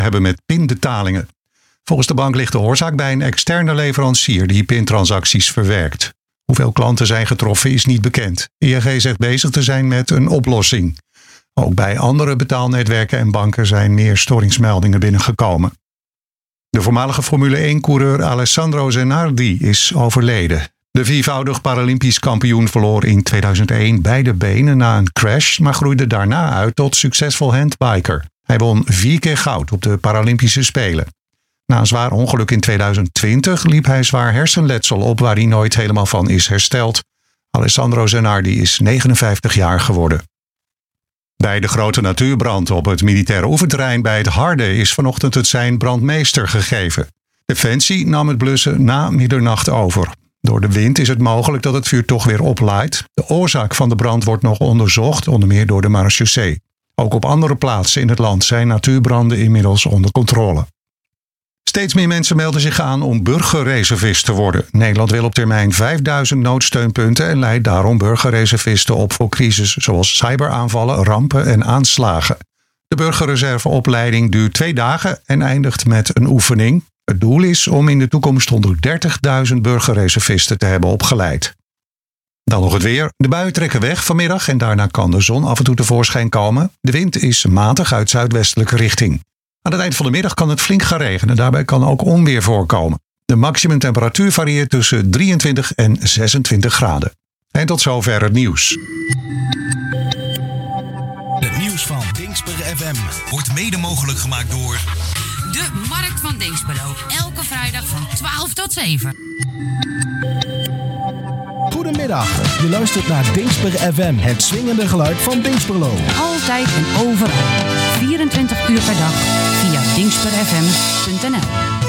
hebben met pinbetalingen. Volgens de bank ligt de oorzaak bij een externe leverancier die pintransacties verwerkt. Hoeveel klanten zijn getroffen is niet bekend. ING zegt bezig te zijn met een oplossing. Ook bij andere betaalnetwerken en banken zijn meer storingsmeldingen binnengekomen. De voormalige Formule 1-coureur Alessandro Zenardi is overleden. De viervoudig Paralympisch kampioen verloor in 2001 beide benen na een crash, maar groeide daarna uit tot succesvol handbiker. Hij won 4 keer goud op de Paralympische Spelen. Na een zwaar ongeluk in 2020 liep hij zwaar hersenletsel op waar hij nooit helemaal van is hersteld. Alessandro Zenardi is 59 jaar geworden. Bij de grote natuurbrand op het militaire oefenterrein bij het Harde is vanochtend het sein brandmeester gegeven. Defensie nam het blussen na middernacht over. Door de wind is het mogelijk dat het vuur toch weer oplaait. De oorzaak van de brand wordt nog onderzocht, onder meer door de marechaussee. Ook op andere plaatsen in het land zijn natuurbranden inmiddels onder controle. Steeds meer mensen melden zich aan om burgerreservist te worden. Nederland wil op termijn 5000 noodsteunpunten en leidt daarom burgerreservisten op voor crisis zoals cyberaanvallen, rampen en aanslagen. De burgerreserveopleiding duurt 2 dagen en eindigt met een oefening. Het doel is om in de toekomst 130.000 burgerreservisten te hebben opgeleid. Dan nog het weer. De buien trekken weg vanmiddag en daarna kan de zon af en toe tevoorschijn komen. De wind is matig uit zuidwestelijke richting. Aan het eind van de middag kan het flink gaan regenen. Daarbij kan ook onweer voorkomen. De maximumtemperatuur varieert tussen 23 en 26 graden. En tot zover het nieuws. Het nieuws van Dingsper FM wordt mede mogelijk gemaakt door de Markt van Dinxperlo. Elke vrijdag van 12 tot 7. Goedemiddag, je luistert naar Dingsper FM, het swingende geluid van Dinxperlo. Altijd en overal. 24 uur per dag via dingsperfm.nl.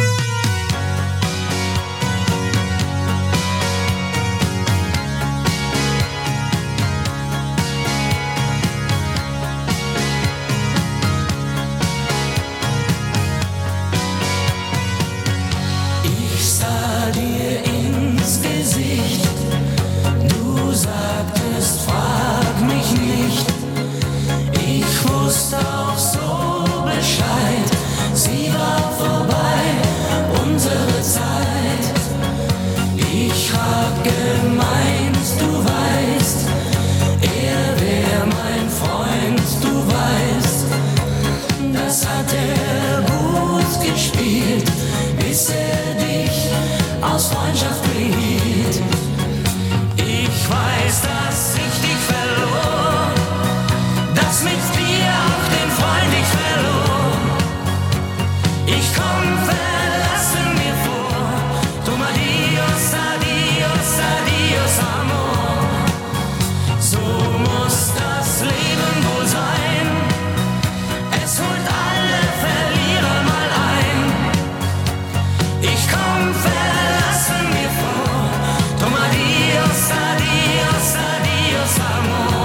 Auch so Bescheid, sie war vorbei, unsere Zeit. Ich hab gemeint, du weißt, er wär mein Freund, du weißt. Das hat er gut gespielt, bis er dich aus Freundschaft behielt. Ich weiß, dass ich dich verlor, dass mit dir auch den Freund ich verlor. Ich komm verlassen mir vor, drum adios, adios, adios, amor. So muss das Leben wohl sein, es holt alle Verlierer mal ein. Ich komm verlassen mir vor, drum adios, adios, adios, amor.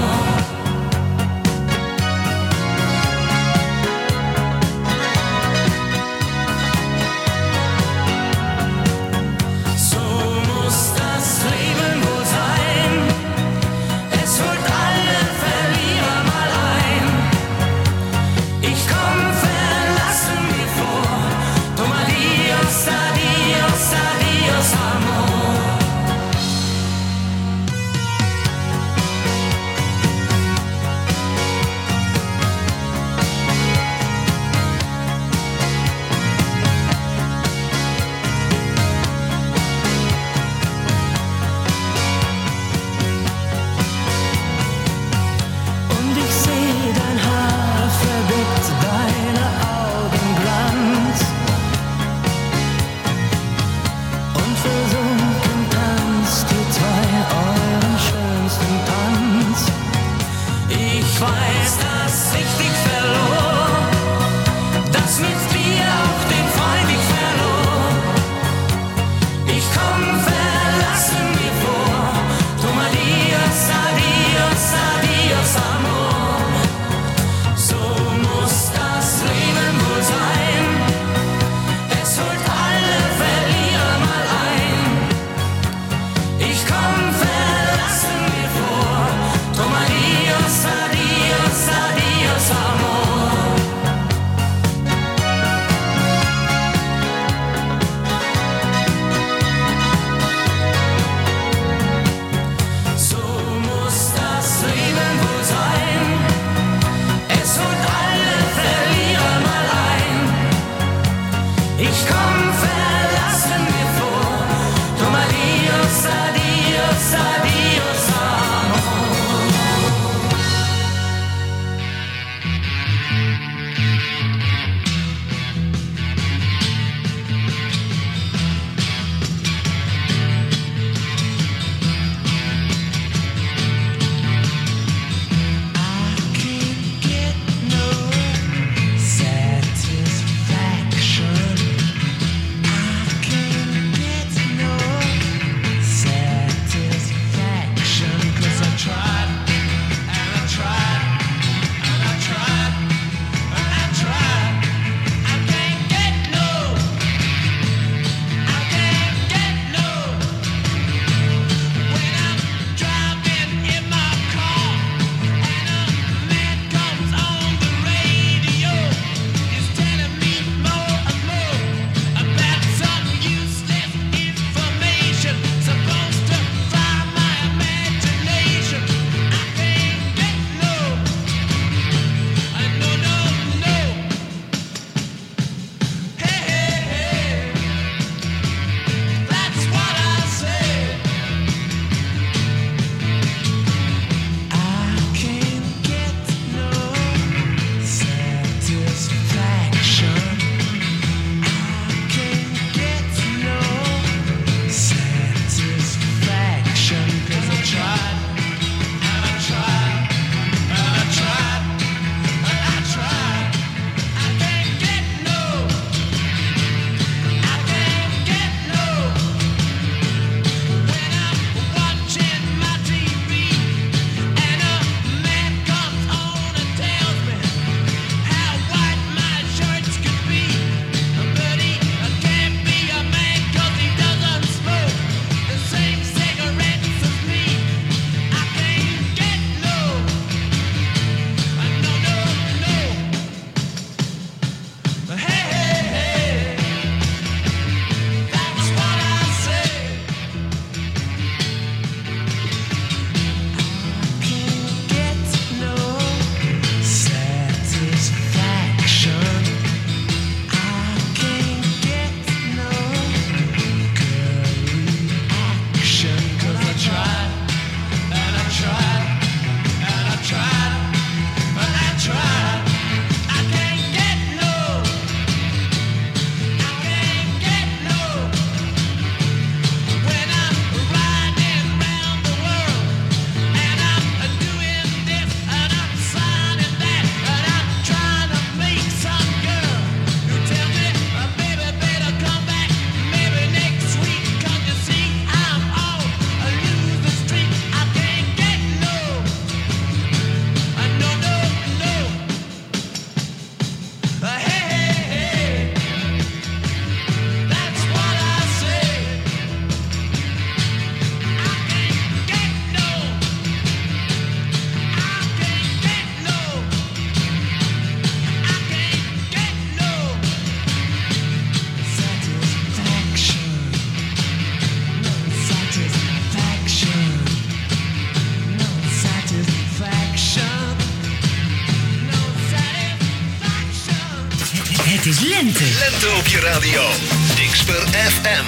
Lente. Lente op je radio. Dingsper FM.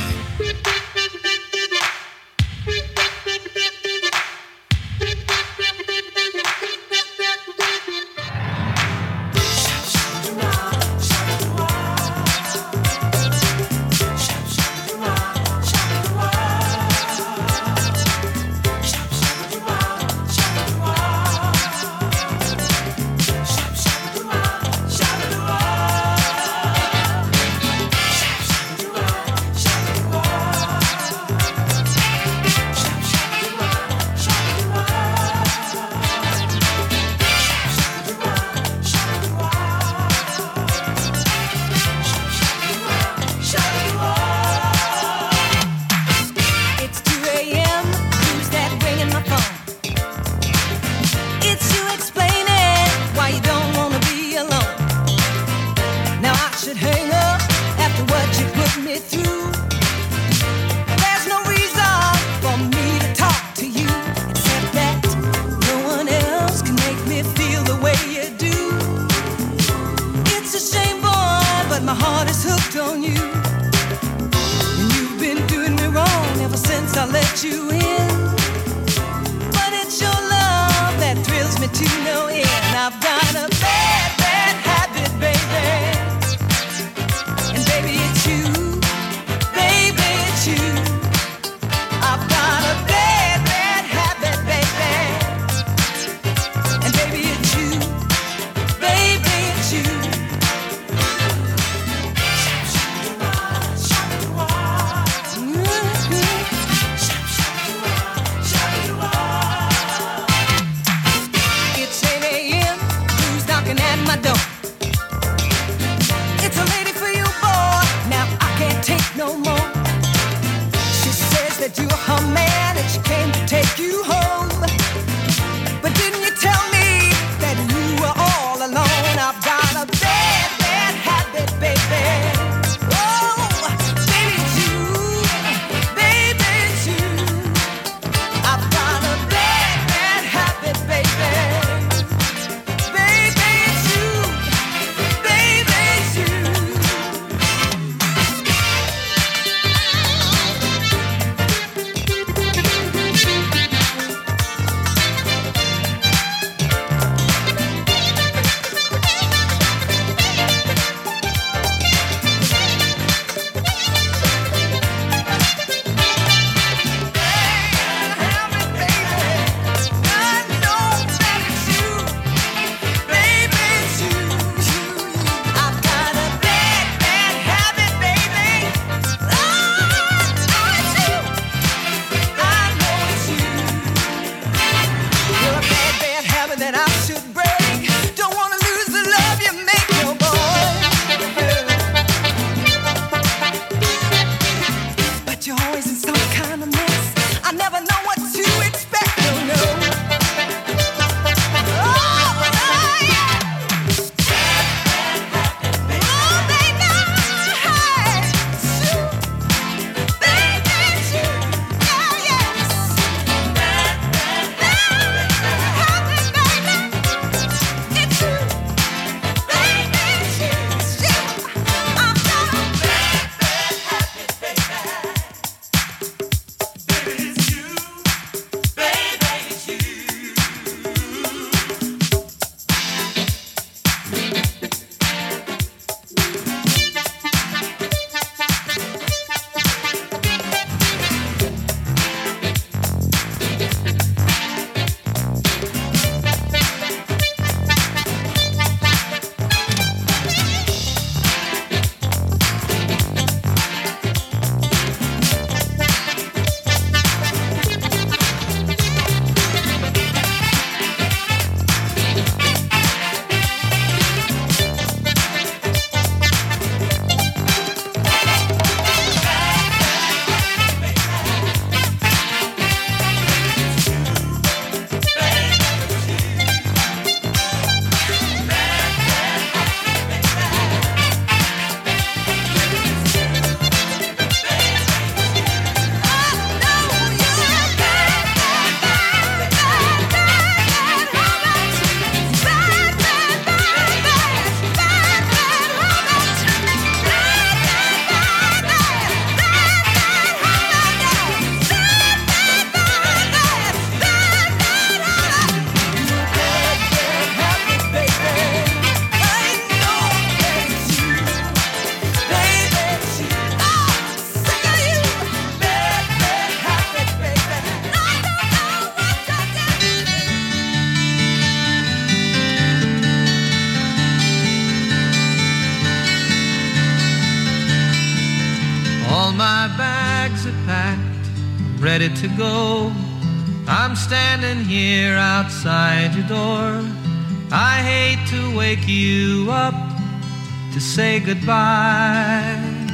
my bags are packed, ready to go. I'm standing here outside your door. I hate to wake you up to say goodbye,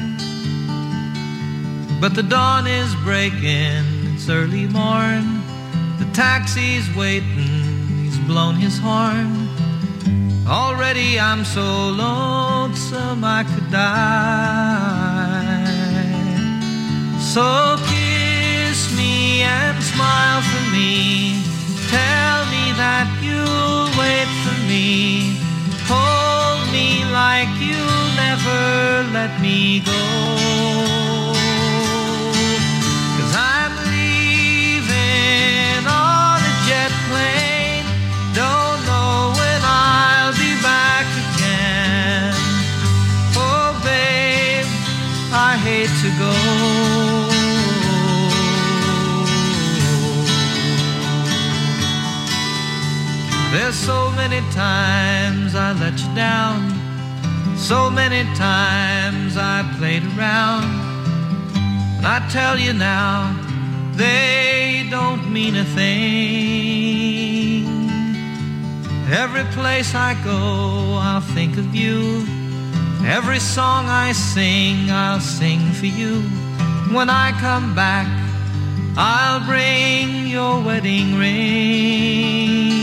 but the dawn is breaking, it's early morn. The taxi's waiting, he's blown his horn. Already I'm so lonesome I could die. So kiss me and smile for me. Tell me that you'll wait for me. Hold me like you'll never let me go. 'Cause I'm leaving on a jet plane. Don't know when I'll be back again. Oh babe, I hate to go. There's so many times I let you down, so many times I played around, and I tell you now, they don't mean a thing. Every place I go, I'll think of you. Every song I sing, I'll sing for you. When I come back, I'll bring your wedding ring.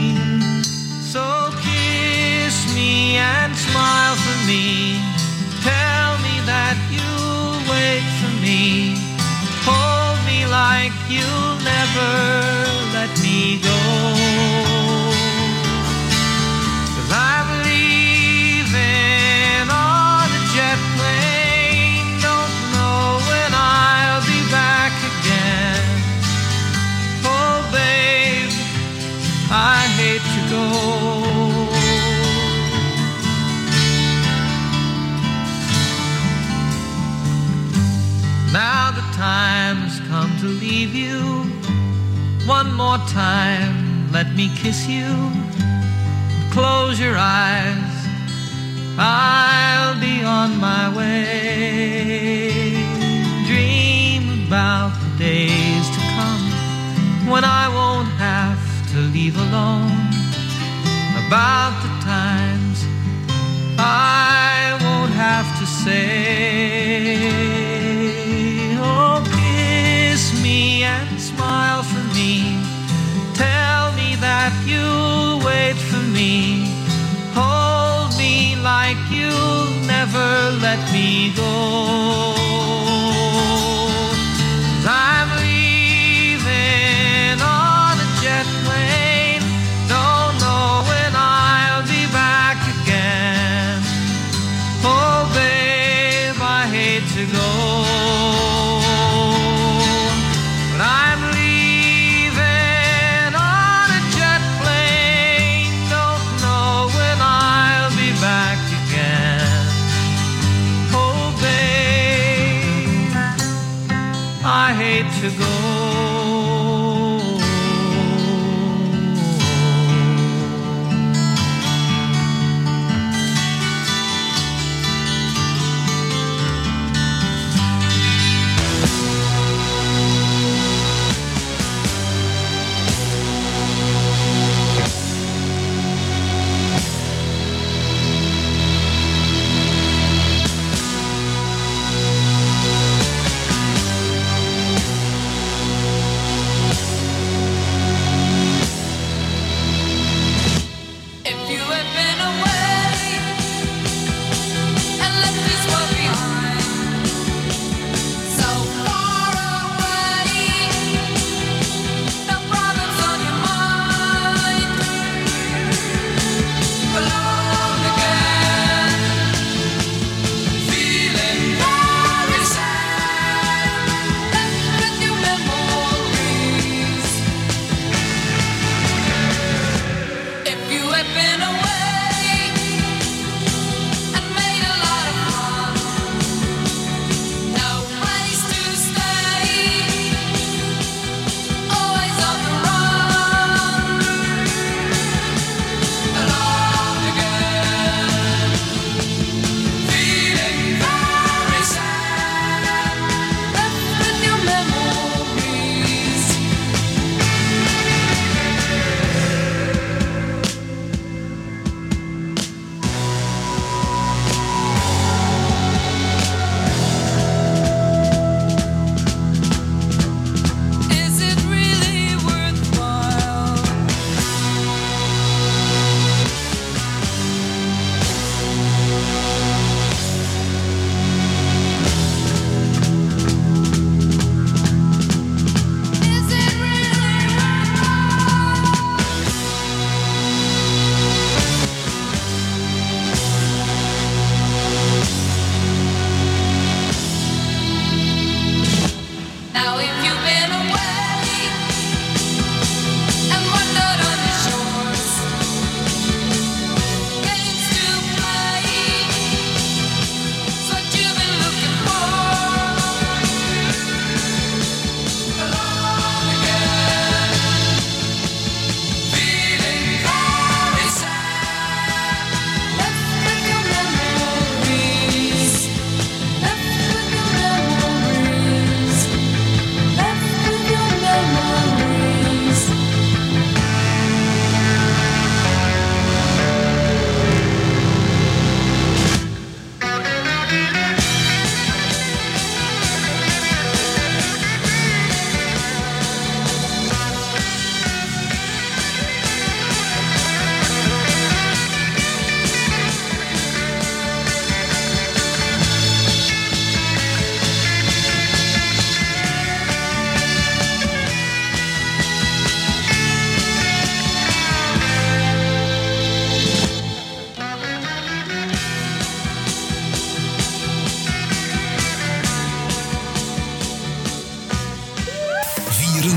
So kiss me and smile for me. Tell me that you'll wait for me. Hold me like you'll never let me go. 'Cause I'm leaving on a jet plane. Don't know when I'll be back again. Oh babe, I hate to go. Now the time has come to leave you. One more time, let me kiss you. Close your eyes, I'll be on my way. Dream about the days to come when I won't have to leave alone. About the times I won't have to say. Oh, kiss me and smile for me. Tell me that you'll wait for me. Hold me like you'll never let me go. 'Cause I'm leaving on a jet plane. Don't know when I'll be back again. Oh babe, I hate to go. But I'm leaving on a jet plane. Don't know when I'll be back again. Oh babe, I hate to go.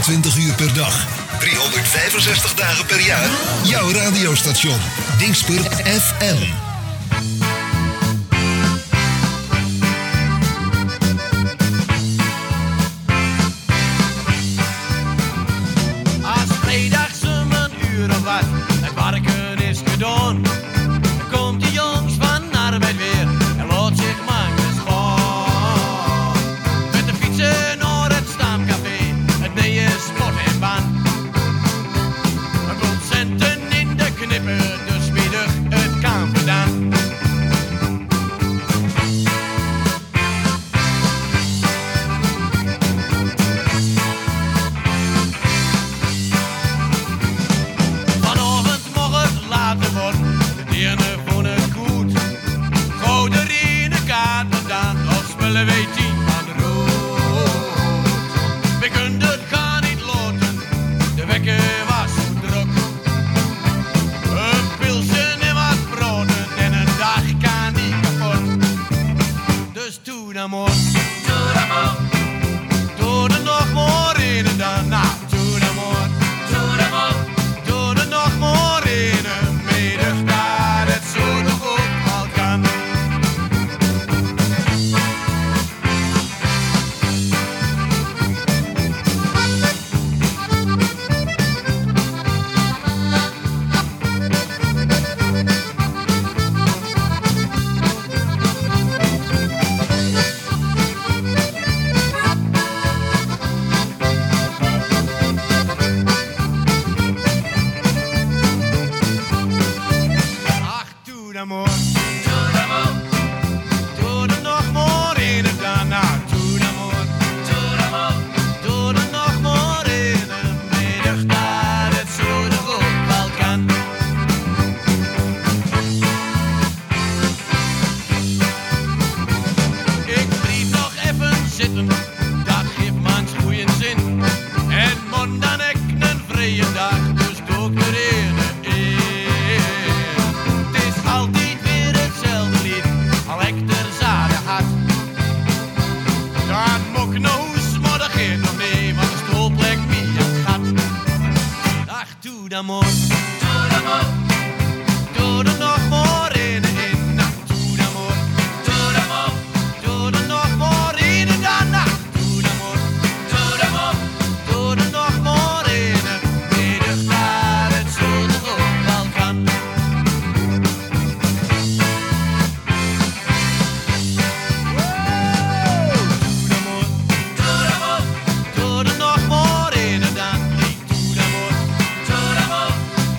24 uur per dag. 365 dagen per jaar. Jouw radiostation. Dingsper FM. Als vrijdags om een uur of wat het werken is gedaan, dan komt de jongens van arbeid weer en laat zich manjes gaan. Met de fietsen naar het stamcafé, het nieuwe sport en baan. Een komt centen in de knippen, dus middag het kan gedaan. Vanavond mag het later worden, de dieren vonden het goed. Gouden rienen kaarten dan, of spullen wij 10 van de rood. We kunnen het gaan niet laten, de wekker was zo druk. Een pilsje en wat broden en een dag kan niet kapot. Dus doe dan maar, doe er nog maar in en dan, nou, doe dan maar. Doe er nog maar in een middag dat het zo nog ook wel kan. Ach, doe dan maar. Doe er nog maar in en dan, nou, doe dan maar. Doe er nog maar in een middag dat het zo nog ook wel kan. Ik blijf nog even zitten, dat geeft mans goeie zin. En man dan ik een vrije dag, dus doe ik er eerder in. Het is altijd weer hetzelfde lied, al ik er zaden had. Dan moet ik naar huis, maar dat geeft nog mee, want de stoel plekt me in het gat. Ach, doe dan maar. Doe er nog maar in en in, nou, doe dan maar. Doe er nog maar in en dan, nou, doe dan maar. Doe er nog maar in en middag dat het zo nog ook wel kan. Doe er nog maar in en dan, hey, doe dan maar.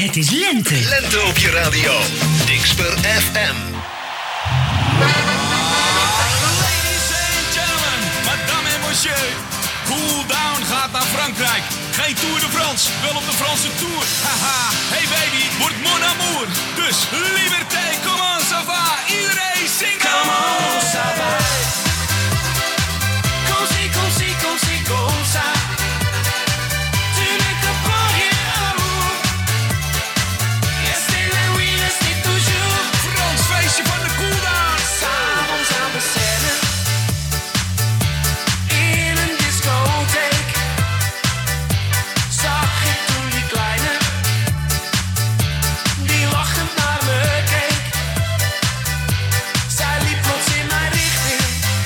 Het is lente. Lente op je radio. Dingspur FM. Ladies and gentlemen, madame et monsieur. Cool Down gaat naar Frankrijk. Geen Tour de France, wel op de Franse Tour. Haha, hey baby, wordt mon amour. Dus liberté, comment ça va? Iedereen zingt. Comment ça va? Comme si, comme si, comme si, comme ça. Tu ne comprends rien à l'amour. Restez là, oui, restez toujours. Frans feestje van de Cool Down. S'avonds aan de scène. In een discotheek. Zag ik toen die kleine. Die lachend naar me keek. Zij liep plots in mijn richting.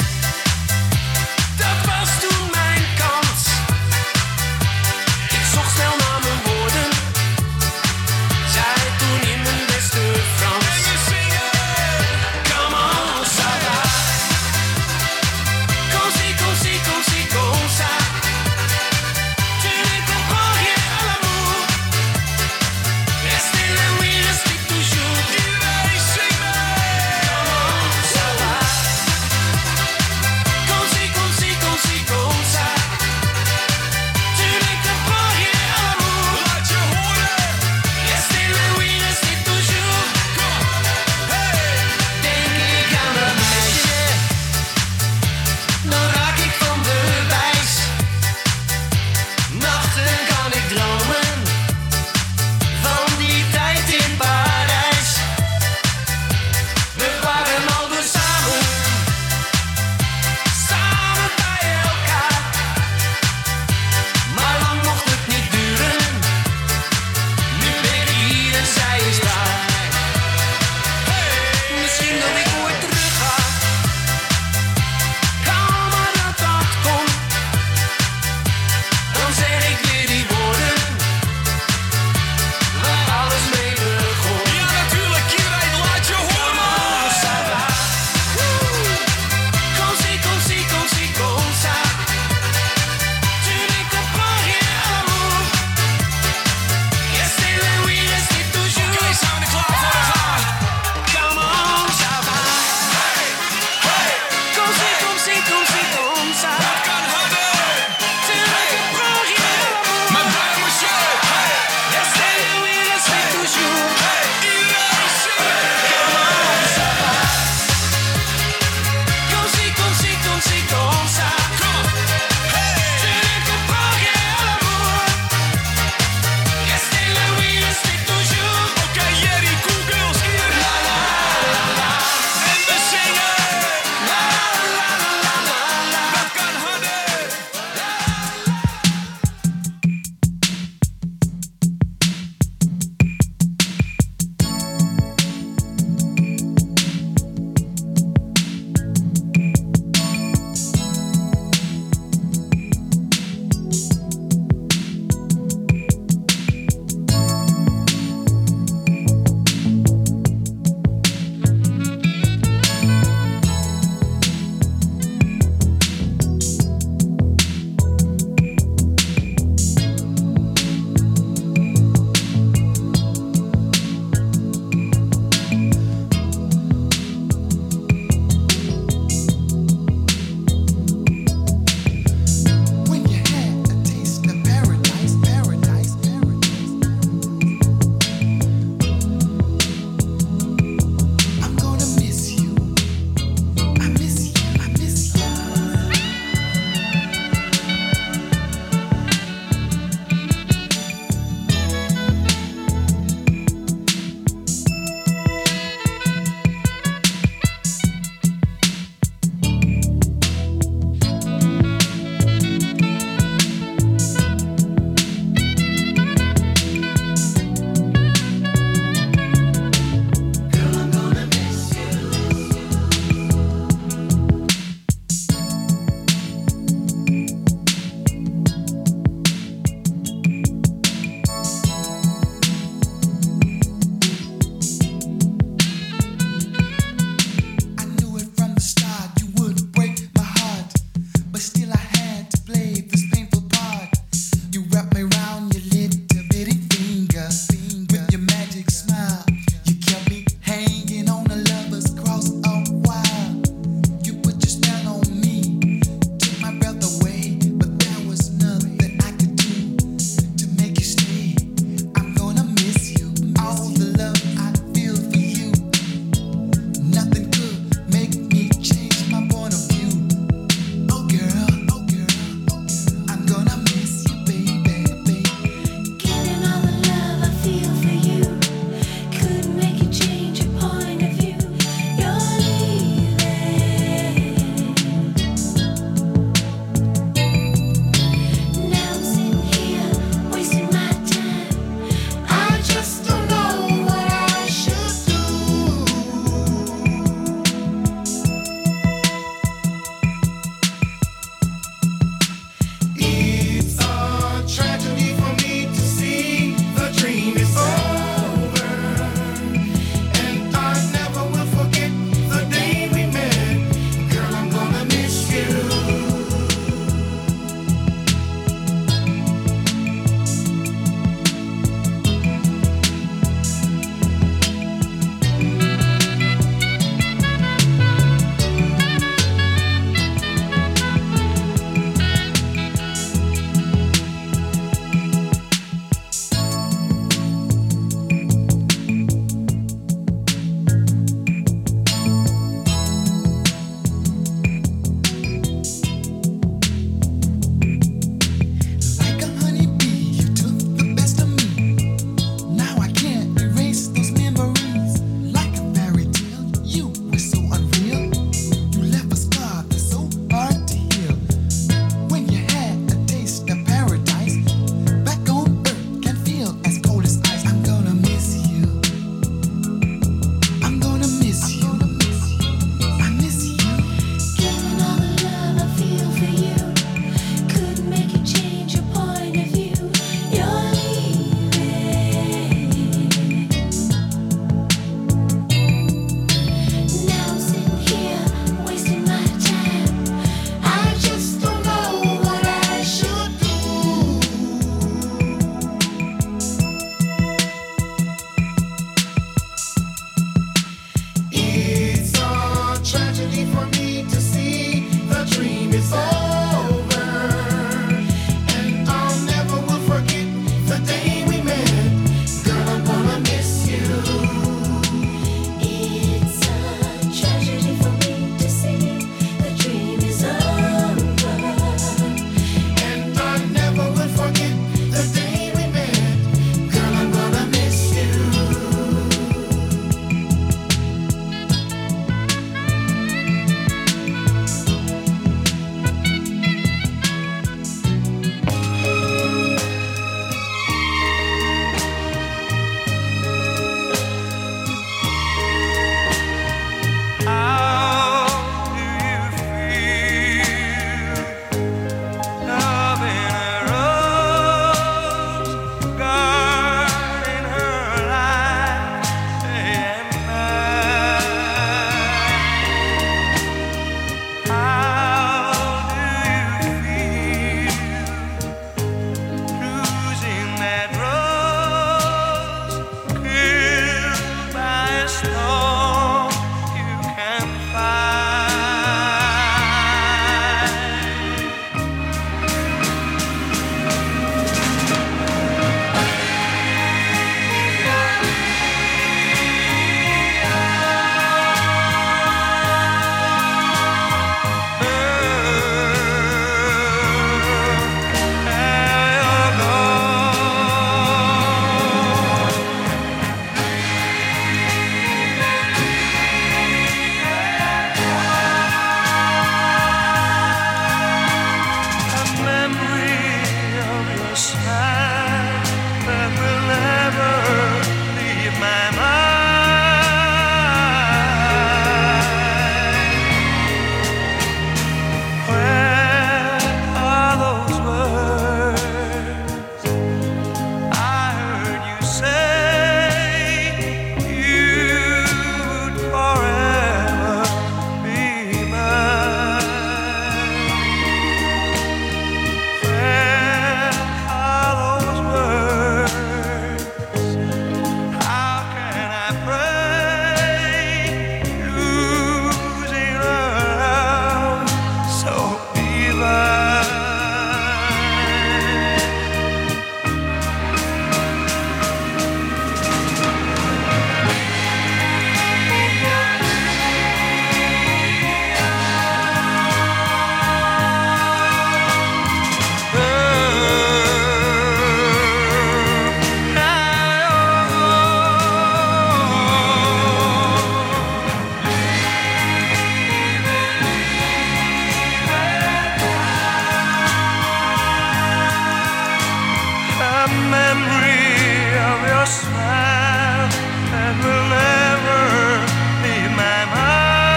smile that will never leave my mind.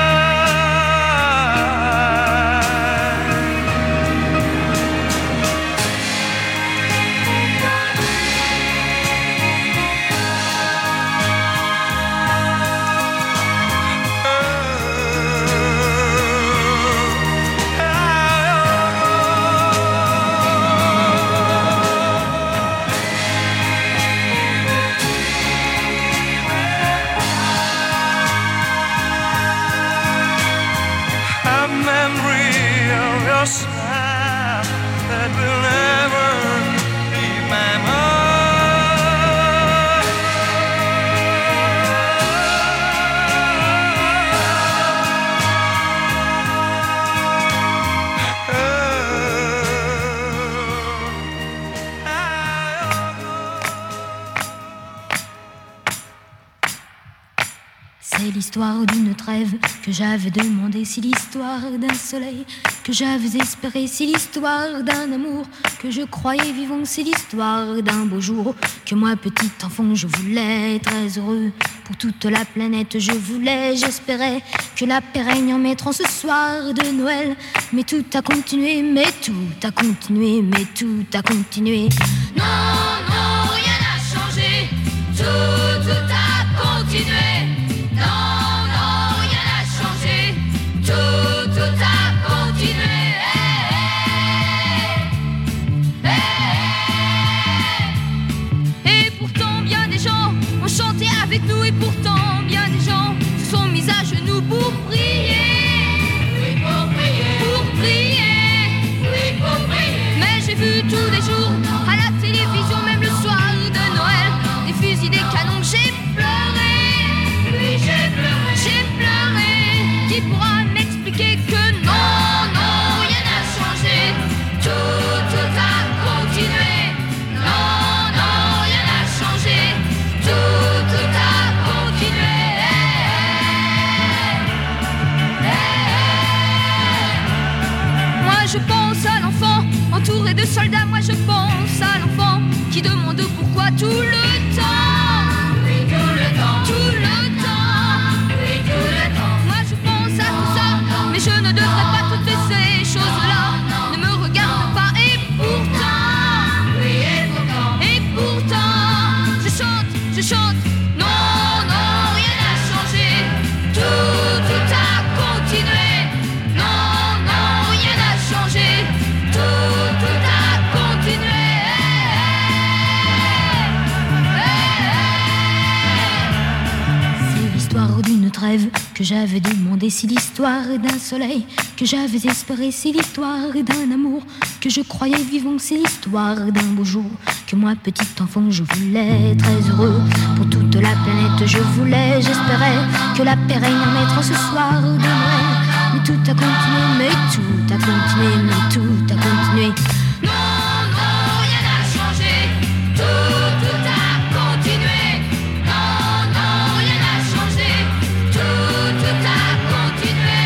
A smile that will never leave my C'est l'histoire d'une trêve que j'avais demandé, c'est l'histoire d'un soleil que j'avais espéré, c'est l'histoire d'un amour que je croyais vivant, c'est l'histoire d'un beau jour que moi petit enfant je voulais très heureux pour toute la planète, je voulais, j'espérais que la paix règne en mettant ce soir de Noël, mais tout a continué, mais tout a continué, mais tout a continué. Non, non, rien n'a changé, tout a continué. Non, non, rien n'a changé, tout a continué. Et pourtant bien des gens ont chanté avec nous, et pourtant bien des gens se sont mis à genoux pour prier. Oui, pour prier. Pour prier. Oui, pour prier. Mais j'ai vu tous les jours à la télévision, même le soir de Noël, des fusils, des canons, j'ai pleuré. Oui, j'ai pleuré. J'ai pleuré. Qui pourra m'expliquer que non, non, rien n'a changé, tout a continué. Non, non, rien n'a changé, tout a continué. Moi je pense à l'enfant entouré de soldats, moi je pense à l'enfant qui demande pourquoi tout le temps. Oui, tout le temps. Tout le temps. Oui, tout le temps. Moi je pense à tout ça, mais je ne devrais pas toutes ces choses-là. Ne me regarde pas, et pourtant, oui, et pourtant, je chante, non, non, rien n'a changé, tout a continué. Non, non, rien n'a changé, tout a continué. C'est l'histoire d'une trêve que j'avais demandé, c'est l'histoire d'un soleil que j'avais espéré, c'est l'histoire d'un amour que je croyais vivant, c'est l'histoire d'un beau jour que moi petit enfant je voulais très heureux pour toute la planète, je voulais, j'espérais que la paix règne en mettant ce soir de Noël, mais tout a continué, mais tout a continué, mais tout a continué. Non, non, rien n'a changé, tout a continué. Non, non, rien n'a changé, tout a continué.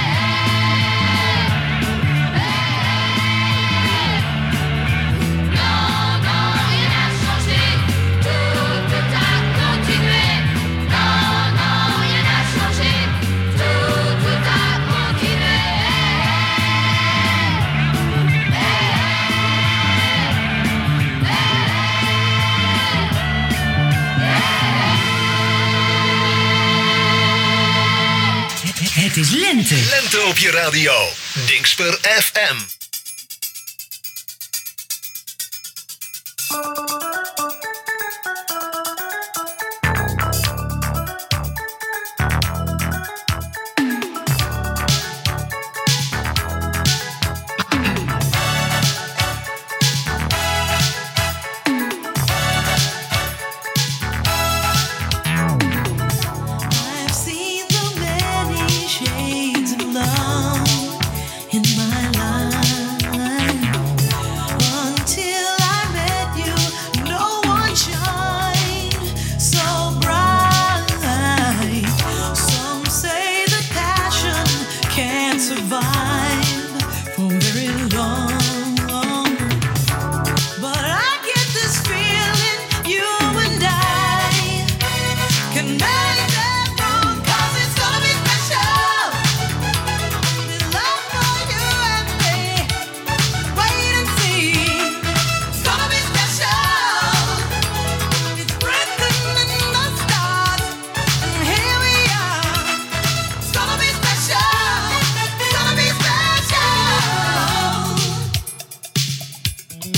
Non, non, rien n'a changé, tout a continué. Non, non, rien n'a changé, tout a continué. Het is lente. Lente op je radio. Dingsper FM. I've seen the many shades of love in my life.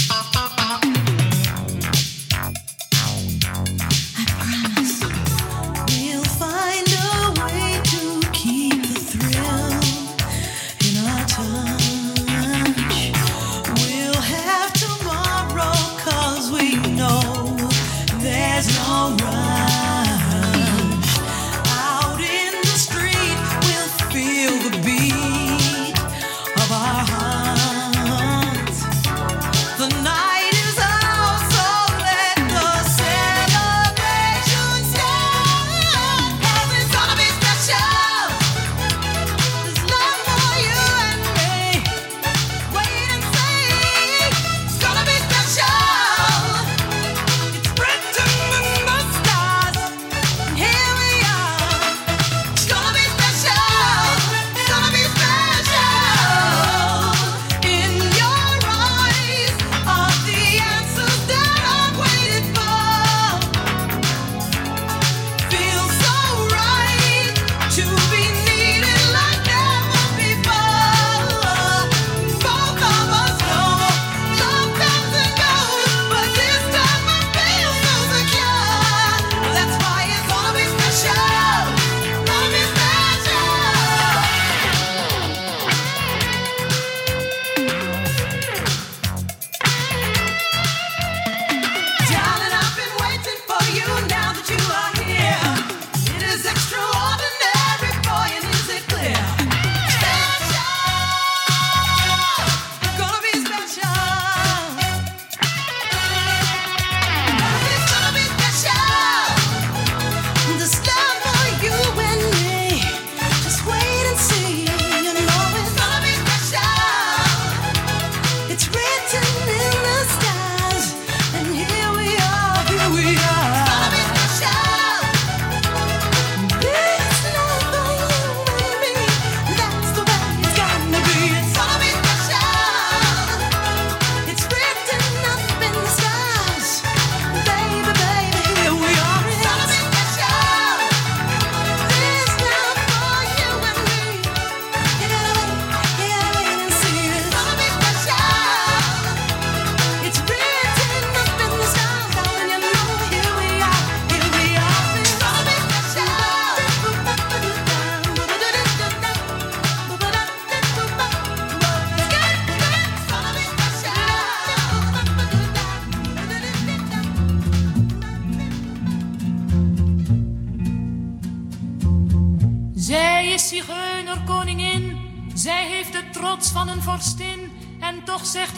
zigeunerkoningin. Zij heeft de trots van een vorstin. En toch zegt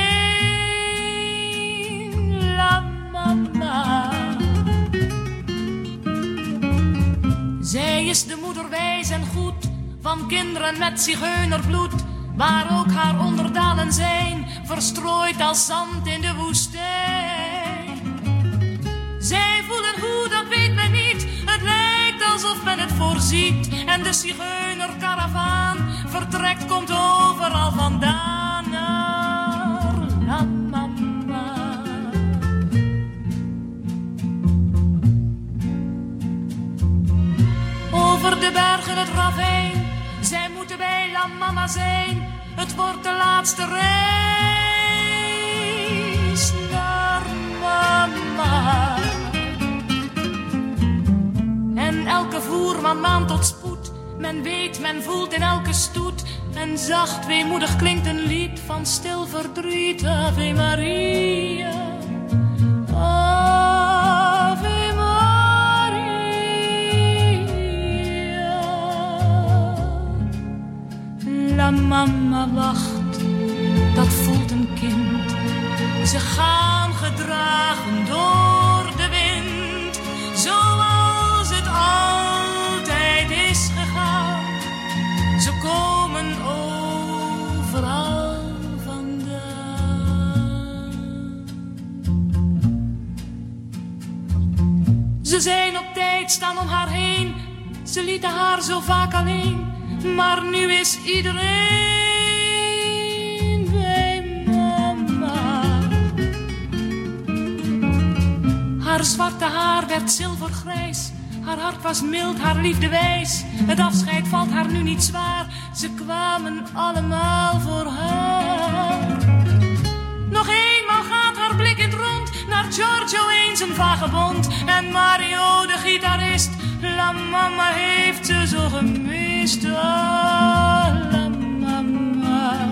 iedereen la mama. Zij is de moeder wijs en goed van kinderen met zigeunerbloed, waar ook haar onderdanen zijn, verstrooid als zand in de woestijn. Zij voelen hoe, dat weet men niet. Het lijkt alsof men het voorziet. En de zigeunerkaravaan vertrekt, komt overal vandaan naar la mama. Over de bergen het ravijn, zij moeten bij la mama zijn. Het wordt de laatste reis naar mama. En elke voerman maant tot spoed. Men weet, men voelt in elke stoet. En zacht, weemoedig klinkt een lied van stil verdriet. Ave Maria, Ave Maria. La mama wacht, dat voelt een kind. Ze gaan gedragen door de wind, zoals het altijd is gegaan. Ze komen overal vandaan. Ze zijn op tijd, staan om haar heen. Ze lieten haar zo vaak alleen. Maar nu is iedereen bij mama. Haar zwarte haar werd zilvergrijs. Haar hart was mild, haar liefde wijs. Het afscheid valt haar nu niet zwaar. Ze kwamen allemaal voor haar. Nog eenmaal werd Giorgio eens een vagebond en Mario de gitarist. La mama heeft ze zo gemist. Oh, la mama.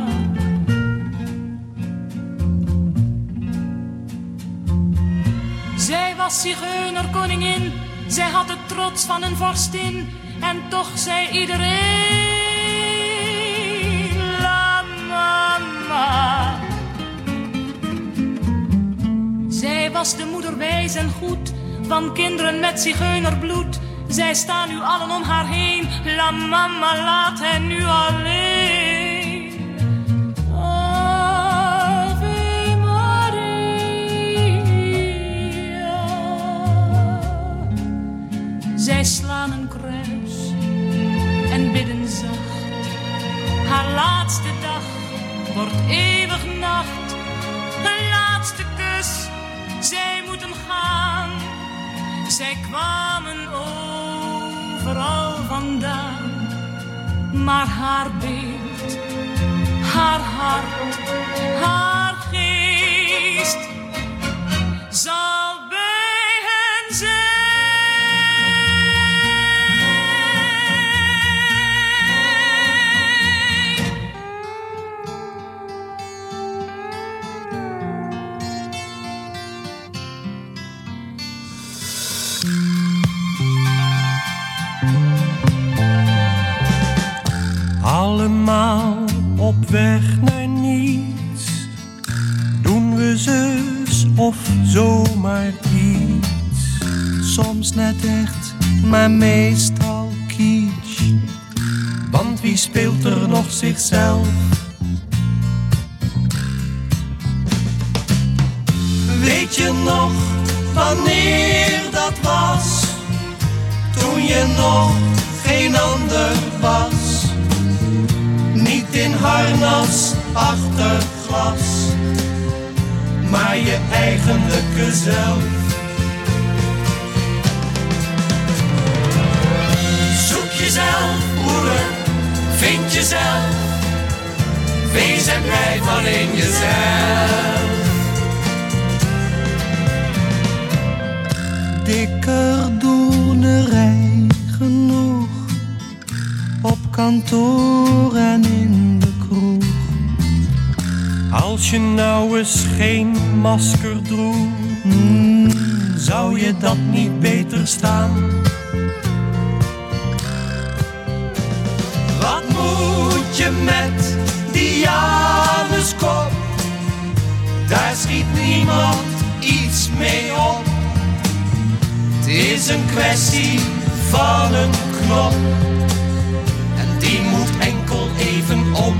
Zij was zigeunerkoningin, zij had de trots van een vorstin. En toch zei iedereen, la mama. Zij was de moeder wijs en goed, van kinderen met zigeunerbloed. Zij staan nu allen om haar heen, la mama laat hen nu alleen. Ave Maria. Zij slaan een kruis en bidden zacht. Haar laatste dag wordt eeuwig nacht. Een laatste kus, zij moeten gaan. Zij kwamen overal vandaan. Maar haar beeld, haar hart, haar geest zal bij hen zijn. Allemaal op weg naar niets, doen we zus of zomaar iets. Soms net echt, maar meestal kitsch. Want wie speelt er nog zichzelf? Weet je nog wanneer dat was? Toen je nog geen ander was. Niet in harnas achter glas, maar je eigenlijke zelf. Zoek jezelf, broeder, vind jezelf. Wees en blijf alleen jezelf. Dikker doenerij genoeg, op kantoor en in de kroeg. Als je nou eens geen masker droeg, zou je dat niet beter staan? Wat moet je met die Januskop? Daar schiet niemand iets mee op. Het is een kwestie van een knop. Die moet enkel even om.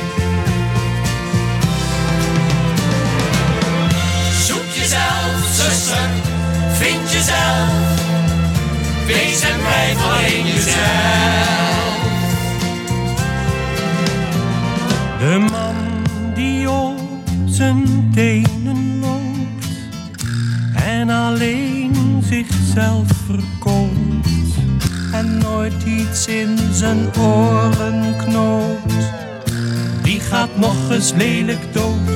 Zoek jezelf, zuster, vind jezelf. Wees en blijf alleen jezelf. De man die op zijn tenen loopt en alleen zichzelf verkoopt. En nooit iets in zijn oren knoopt, die gaat nog eens lelijk dood.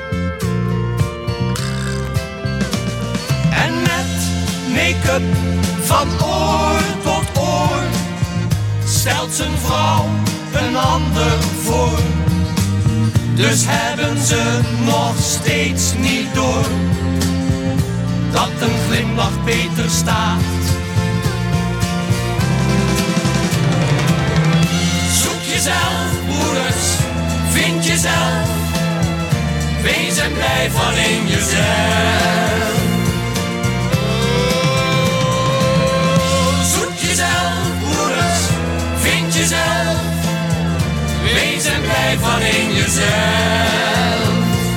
En met make-up van oor tot oor stelt zijn vrouw een ander voor. Dus hebben ze nog steeds niet door dat een glimlach beter staat. Jezelf, broeders, vind jezelf. Wees en blijf alleen jezelf. Zoek jezelf, broeders, vind jezelf. Wees en blijf alleen jezelf.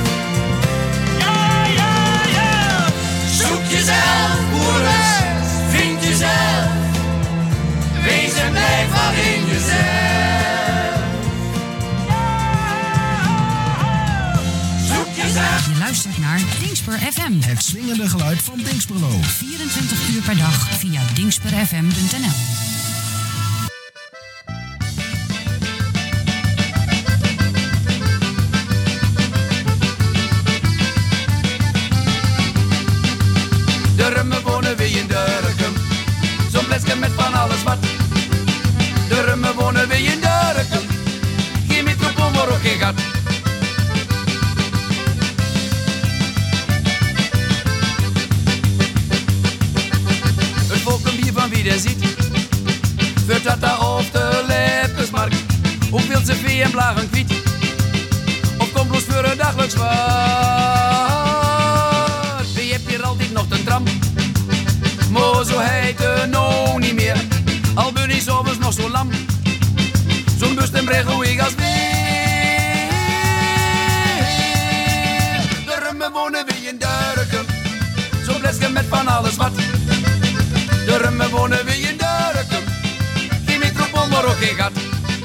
Ja, ja, ja. Zoek jezelf, broeders, vind jezelf. Wees en blijf alleen jezelf. Je luistert naar Dingsper FM. Het swingende geluid van Dingsperlo. 24 uur per dag via dingsperfm.nl. Zie en blagen kwiet. Of komt los voor een dagelijks wat. Wie heb hier altijd nog een tram? Maar zo heet het nou niet meer. Al ben ik s'avonds nog zo lam. Zo'n bus en breg hoe ik als weer. De rummen wonen wie in Durkum. Zo'n flesje met van alles wat. De rummen wonen wie in Durkum. Geen metropool maar ook geen gat.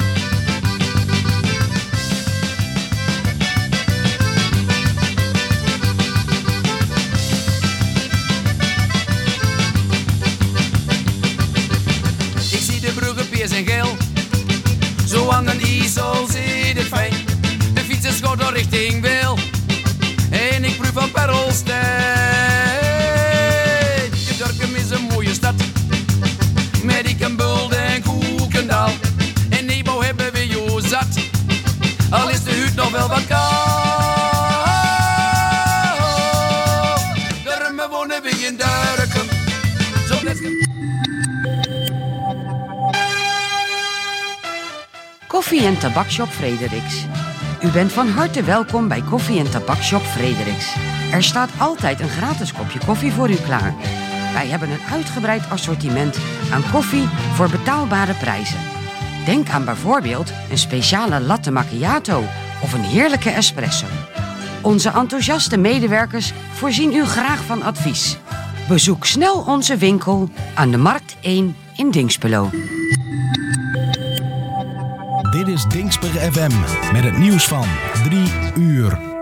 Ik zie de bruggen peers en geel. Zo aan de IJssel zit het fijn. De fiets schoot door richting Wil. En ik proef van Perlstein. De Durkum is een mooie stad. Met Ikenbulde en Koekendaal. En Nebo hebben we jo zat. Al is de huid nog wel wat koud. De rummen wonen we in Durkum. Zo blesken. Koffie- en Tabakshop Frederiks. U bent van harte welkom bij Koffie- en Tabakshop Frederiks. Er staat altijd een gratis kopje koffie voor u klaar. Wij hebben een uitgebreid assortiment aan koffie voor betaalbare prijzen. Denk aan bijvoorbeeld een speciale latte macchiato of een heerlijke espresso. Onze enthousiaste medewerkers voorzien u graag van advies. Bezoek snel onze winkel aan de Markt 1 in Dinxperlo. Dit is Dinxper FM met het nieuws van 3 uur.